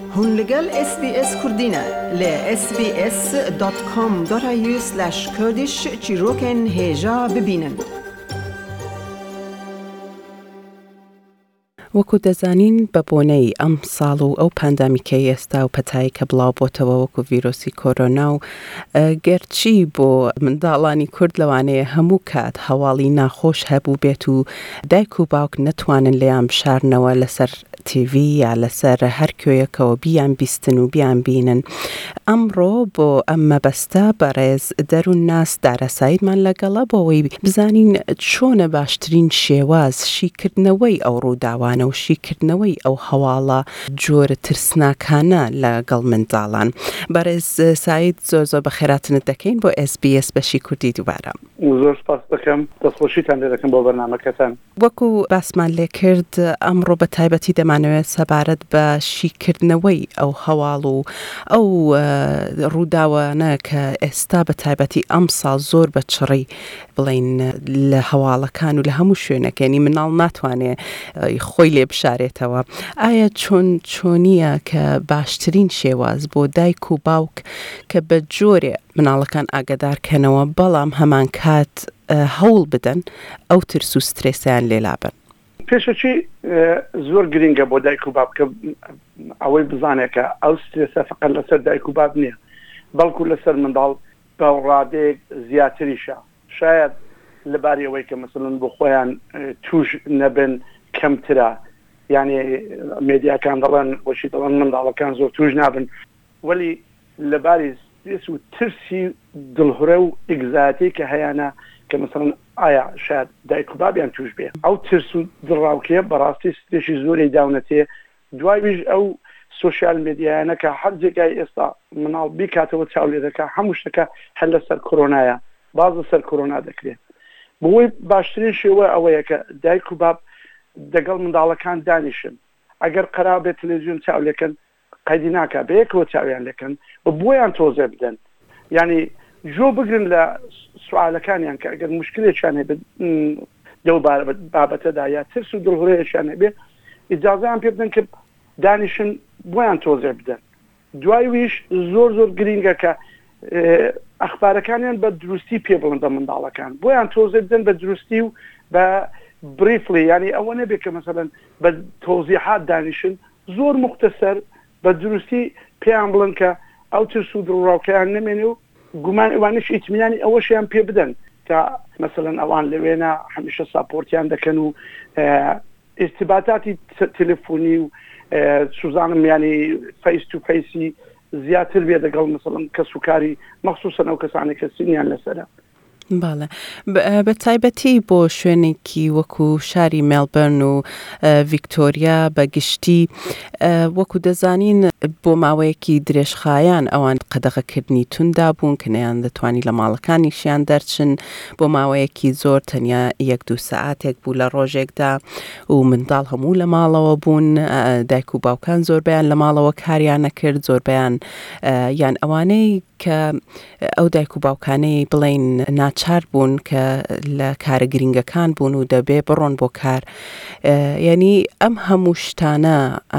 هون لگل SBS کردینه ل sbs.com.au/kurdish چیروکن هجا ببینن. وەکو دەزانین بە بۆنەی ئەم ساڵ و ئەو پاندامیکەی ئێستا و پەتایی کە بڵاو بۆتەوە وەکو ڤیرۆسی کۆرۆنا و گەرچی بۆ منداڵانی کورد لەوانەیە هەموو کات هەواڵی ناخۆش هەبوو بێت و دایک و باوک نەتوانن لێیان بشارنەوە لەسەر تیڤ یا لەسەر هەر کوێیەکەوە بیان بیستن و بیان بینن. ئەمڕۆ بۆ ئەم مەبەستە بەڕێز دەروون ناس دارەساییدمان لەگەڵە بۆەوەی بزانین چۆنە باشترین شێواز شیکردنەوەی ئەو ڕووداوانە و شیکردنەوەی ئەو هەواڵە جۆرە ترسناکانە لەگەڵ منداڵان. بەڕێز ساید زۆر بە خێراتنت دەکەین بۆ SBS بەشی کوردی دووبارە. زۆر سپاس دەکەم دەستخۆشیتان لێ دەکەم بۆ بەرنامەکەتان. وەکو باسمان لێ کرد ئەمڕۆ بە تایبەتی دەمانەوێت سەبارەت بە شیکردنەوەی ئەو هەواڵ و ئەو ڕووداوانە کە ئێستا بە تایبەتی ئەم ساڵ زۆر بە چڕی بڵین لە هەواڵەکان و لە هەموو شوێنەکەنی مناڵ ناتوانێ خۆی لێ بشارێتەوە. ئایا چۆنیە کە باشترین شێواز بۆ دایک و باوک کە بە جۆرێ مناڵەکان ئاگادارکەنەوە بەڵام هەمان کات هەوڵ بدەن ئەو ترس و سترێسیان لێلابن؟ پێشەچی زۆر گرینگە بۆ دایک و باب کە ئەوەی بزانێکە ئەو سترێسە فقط لەسەر دایک و باب نییە، بەڵکو لەسەر منداڵ بە ڕادەیەک زیاتریشە. شاید لەباری ئەوەی کە مەسەڵەن بۆ خۆیان توش نەبن کەمترە، یعنی مێدیاکان دەڵێن بۆشی دەڵێن منداڵەکان زۆر توش نابن، وەلی لەباری سترێس و ترسی دڵهورە و ئیگزایەتی کە هەیەە کە مەسەڵەن ئایا شاید دایک و بابیان توش بێ. ئەو ترس و دڵڕاوکیە بەڕاستی سترێشی زۆری داونەتێ. دوایش ئەو سوشیال مێدیایانە کە هەر جێگای ئێستا مناڵ بیکاتەوە چاو لێ دەکا، هەموو شتەکە هەر لەسەر کۆرۆنایە، باز لەسەر کۆرۆنا دەکرێت. بۆی باشترین شێوە ئەوەیە کە دایک و باب دەگەڵ منداڵەکان دانیشن. ئەگەر قەرار بێت تەلەڤیزیۆن چاو لێکن قەیدی ناکا، بەیەکەوە چاویان لێکن بە بۆیان تۆزێ بدەن، یعنی جۆ بگرن لە سوالەکانیان کە ئەگەر مشکلێکیان هەیە لەو بابەتەدا یا ترس و دڵهورەیەکیان هەبێ ئیجازەیان پێ بدەن کە دانیشن بۆیان تۆزێ بدەن. دواییش زۆر گرینگە کە ئەخبارەکانیان بە دروستی پێ بڵن بە منداڵەکان، بۆیان تۆزێ بدەن بە دروستی و بە بریفلی، یعنی ئەوە نەبێت کە مەسەڵەن بە تۆزیحات دانیشن، زۆر مختصر بە دروستی پێیان بڵن کە ئەو ترس و دڵڕاوکەیان نەمێنێ و گومان ئەوانش ئیتمینانی ئەوەشیان پێ بدەن کە مەسەڵەن ئەوان لەوێنە هەمیشە ساپۆرتیان دەکەن و ئێرتیباتاتی تەلەفۆنی و سوزانم ینی فەیس تو فەیسی زیاتر بێ دەگەڵ مەسەڵەن کەس و کاری مەخسووسەن ئەو کەسانی کە سینیان لەسەرە. باڵێ بە تایبەتی بۆ شوێنێکی وەکو شاری مێلبەرن و ڤیکتۆریا بەگشتی وەکو دەزانین بۆ ماوەیەکی درێژخایان ئەوان قەدەغەکردنی توندا بوون کە نەیان دەتوانی لە ماڵەکانیشیان دەرچن بۆ ماوەیەکی زۆر، تەنیا 1-2 سەعاتێک بوو لە ڕۆژێکدا و منداڵ هەموو لە ماڵەوە بوون، دایک و باوکان زۆربیان لە ماڵەوە کاریان نەکرد، زۆربیان یان ئەوانەی کە ئەو دایک و باوکانەی بڵین ناچار بوون کە لە کارە گرنگەکان بوون و دەبێ بڕۆن بۆ کار، یعنی ئەم هەموو شتانە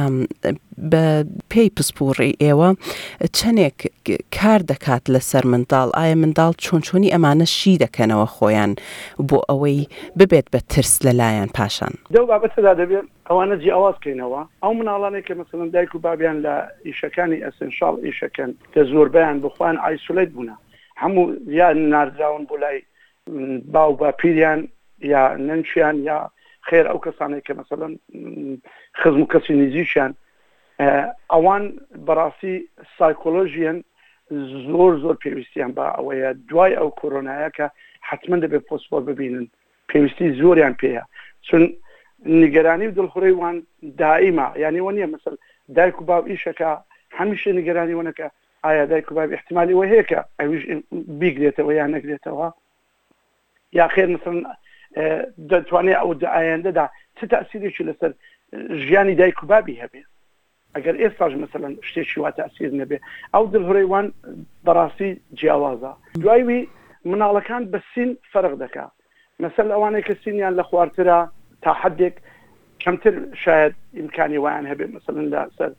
بە پێی پسپۆڕی ئێوە چەندێک کار دەکات لەسەر منداڵ؟ ئایا منداڵ چۆنی ئەمانە شی دەکەنەوە خۆیان بۆ ئەوەی ببێت بە ترس لەلایەن پاشان؟ دەو بابەتەدا دەبێت ئەوانە جیاواز بکەینەوە. ئەو مناڵانێک کە مەسەڵەن دایک و بابیان لە ئیشەکانی ئەسنشاڵ ئیشەکەن کە زۆربیان بخوان ئایسۆلیت بوونە، هەموو یا ناردراون بۆ لای باو بە پیریان یا نەنچیان یا خێر ئەو کەسانێک کە مەسەڵەن خزم و کەسی نزیکیان، ئەوان بەڕاستی سایکۆلۆژیەن زۆر پێویستیان بە ئەوەیە دوای ئەو کۆرۆنایە کە حتمما دەبێت پۆسپۆر ببینن، پێویستی زۆریان پێیە، چون نیگەرانی و دڵخۆرەی وان دائیمە، یعنی وە نییە مەسەڵ دایک و باو ئیشەکە هەمیشە نیگەرانی وەنەکە ئایا دایک و باو احتیمالی وە هەیە کە ئەویش بیگرێتەوە یان نەگرێتەوە، یا خێر مەسەڵەن دەتوانێت ئەو ئایندەدا چ تەئسیرێکی لەسەر ژیانی دایک و بابی هەبێ ئەگەر ئێستاش مەسەڵەن شتێکی وا تەئسیر نەبێ. ئەو دڵهۆرەی وان بەڕاستی جیاوازە. دوایوی مناڵەکان بە سین فەرق دەکا، مەسەل ئەوانەی کە سینیان لە خوارترە تا حدێک کەمتر شاید ئیمکانی وایان هەبێ مەسەڵەن لەسەر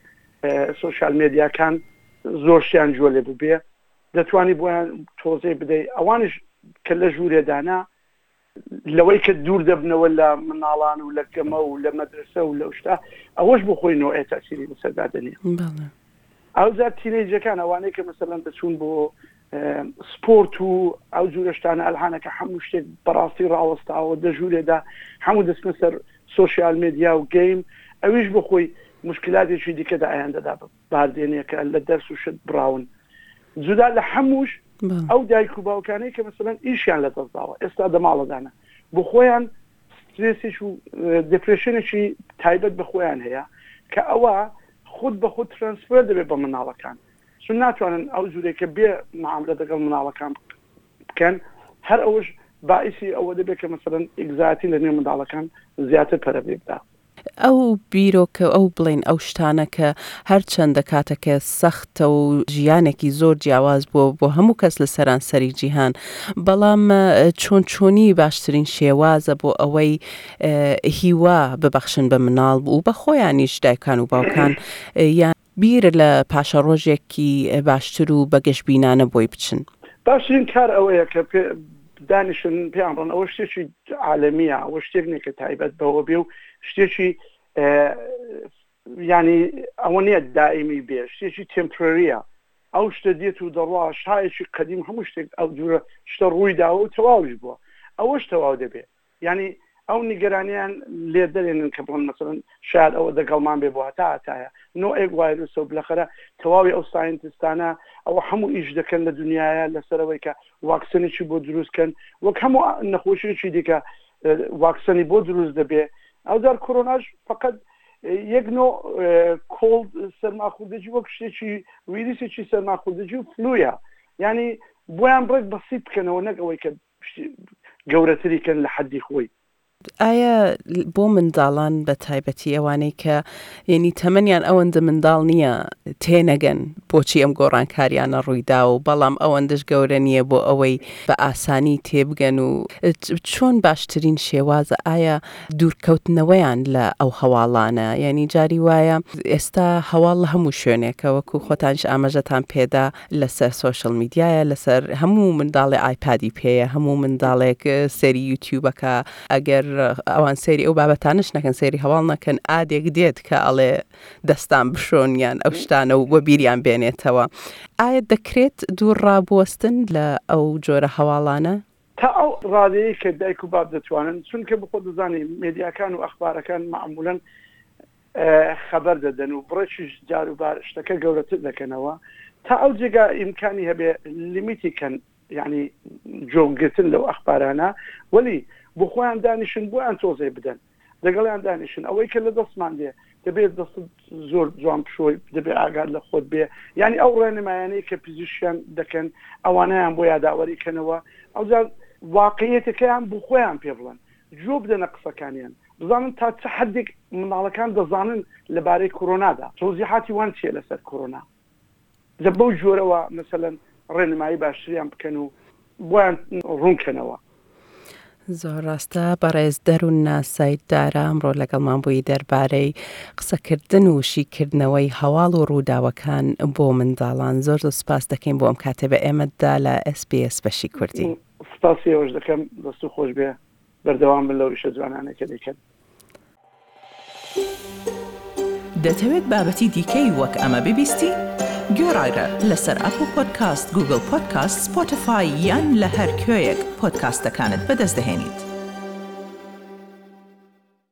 سوشال میدیاکان زۆرشیان جوۆ لێ ببێ دەتوانی بۆیان تۆزەی بدەیت ئەوانش کە لە ژوورێدانە لەوەی کە دوور دەبنەوە لە مناڵان و لە گەمە و لە مەدرسە و لە شتا ئەوەش بخۆینەوە ئێتاسیری بەسەردادنێ ئەوزار تینەیجەکان ئەوانەی کە مەسەلەن دەچوون بۆ سپۆرت و ئەو جوورەشتانە ئەلحانەکە هەموو شتێک بەڕاستی ڕاوەستاوە دەژوورێدا هەموو دەستنە سەر سوشیال میدیا و گەیم ئەویش بخۆی مشکلاتێکی دیکەدا ئایان دەدا باردێنێکە لە دەرس و شت براون جودا لە هەمووش ئەو دایک و باوکانەی کە مەسەلەن ئیشیان لە دەستداوە ئێستا دەماڵەدانە بۆ خۆیان سترێسیش و دپرێشنێکی تایبەت بە خۆیان هەیە کە ئەوە خود بە خود ترانسفەر دەبێت بە مناڵەکان چون ناتوانن ئەو جوورێکە بێ معاملە دەگەڵ مناڵەکان بکەن هەر ئەوش باعثی ئەوە دەبێت کە مەسەلەن ئیگزاتی لە نێو منداڵەکان زیاتر پەرەبێ بدا ئەو بیرۆکە ئەو بڵین ئەو شتانە کە هەرچەندە کاتەکە سەختە و ژیانێکی زۆر جیاواز بووە بۆ هەموو کەس لە سەرانسەری جیهان بەڵام چۆنچۆنی باشترین شێوازە بۆ ئەوەی هیوا ببەخشن بە مناڵ و بە خۆیانیش دایکان و باوکان یان بیر لە پاشە ڕۆژێکی باشتر و بەگەشتبینانە بۆی بچن باشترین کار ئەوەیە کە دانیشن پێیان ڕۆن ئەوە شتێکی عالەمیە ئەوە شتێک کە تایبەت بەوە بێ و شتێکی ینی ئەوە نییە دائیمی بێ شتێکی تمپرریە ئەو شتە دێت و دەڕوا شایەکی قەدیم هەموو شتێک ئەو جوورە شتە ڕوویداوە و تەواوش بووە ئەوەش تەواو دەبێت ینی ئەو نیگەرانیان لێ دەرێنن کە بڵن مەسەڵەن شاید ئەوە دەگەڵمان بێ بۆ هەتایە نۆئێک وایرۆسە و بلەخەرە تەواوی ئەو ساینتیستانە ئەوە هەموو ئیش دەکەن لە دنیاە لەسەرەوەی کە واکسنێکی بۆ دروستکەن وەک هەموو نەخۆشیێکی دیکە واکسنی بۆ دروست دەبێ ئەوزار کۆرۆناش فقط یەک نۆ کۆڵد سەرماخوردەجی وەک شتێکی ویرسێکی سەرماخوردەجی و فلویە ینی بۆیان بڕێک بەسیت بکەنەوە نەک ئەوەی کە گەورەتریکەن لە حەدی خۆی ئایا بۆ منداڵان بە تایبەتی ئەوانەی کە یعنی تەمەنیان ئەوەندە منداڵ نییە تێنەگەن بۆچی ئەم گۆڕانکاریانە ڕوویدا و بەڵام ئەوەندەش گەورە نییە بۆ ئەوەی بە ئاسانی تێبگەن و چۆن باشترین شێوازە ئایا دوورکەوتنەوەیان لە ئەو هەواڵانە یعنی جاری وایە ئێستا هەواڵ لە هەموو شوێنێکە وەکو خۆتانش ئاماژەتان پێدا لەسەر سوشل میدیایە لەسەر هەموو منداڵێ ئایپادی پێیە هەموو منداڵێک سەری یوتیوبەکە ئەگەر ئەوان سێری ئەو بابەتانش نەکەن سێری هەواڵ نەکەن ئادێک دێت کە ئەڵێ دەستان بشۆنیان ئەو شتانە و بۆ بیریان بێنێتەوە ئایا دەکرێت دوور ڕابوەستن لە ئەو جۆرە هەواڵانە تا ئەو ڕادەیە کە دایک و باب دەتوانن چونکە بخۆ دەزانی مێدیاکان و ئەخبارەکان معمولاً خەبەر دەدەن و بڕێکیش جاروبار شتەکە گەورەتر دەکەنەوە تا ئەو جێگا ئیمکانی هەبێ لیمیتی کەن یعنی جۆگرتن لەو ئەخبارانە وەلی بۆ خۆیان دانیشن بۆیان تۆزەی بدەن لەگەڵیان دانیشن ئەوەی کە لە دەستمان دێ دەبێت دەست زۆر جوان پشۆی دەبێت ئاگاد لە خۆت بێ یعنی ئەو ڕێنمایانەی کە پزیشکیان دەکەن ئەوانەیان بۆ یاداوەریکەنەوە ئەوجار واقعیەتەکەیان بۆ خۆیان پێ بڵێن جۆ بدەنە قسەکانیان بزانن تا چه حدێک مناڵەکان دەزانن لەبارەی کۆرۆنادا تۆزیحاتی وان چیە لەسەر کۆرۆنا لە بەو جۆرەوە مەسەلەن ڕێنمایی باشتریان بکەن و بۆیان ڕوونکەنەوە زۆر ڕاستە بەڕێز دەروون ناسایددارە ئەمڕۆ لەگەڵمان بووی دەربارەی قسەکردن و شیکردنەوەی هەواڵ و ڕووداوەکان بۆ منداڵان زۆر سپاس دەکەین بۆ ئەم کاتێ بە ئێمەدا لە SBS بەشی کوردی سپاسی ئەوش دەکەم دەست و خۆش بێ بەردەوام بن لەو ئیشە جوانانەکە دەکەن دەتەوێت بابەتی دیکەی وەک ئەمە ببیستی؟ گۆڕایرە لەسەر ئەپل پۆدکاست، گوگل پۆدکاست، سپۆتیفای یان لە هەر کوێیەک پۆدکاستەکانت بەدەست دەهێنیت.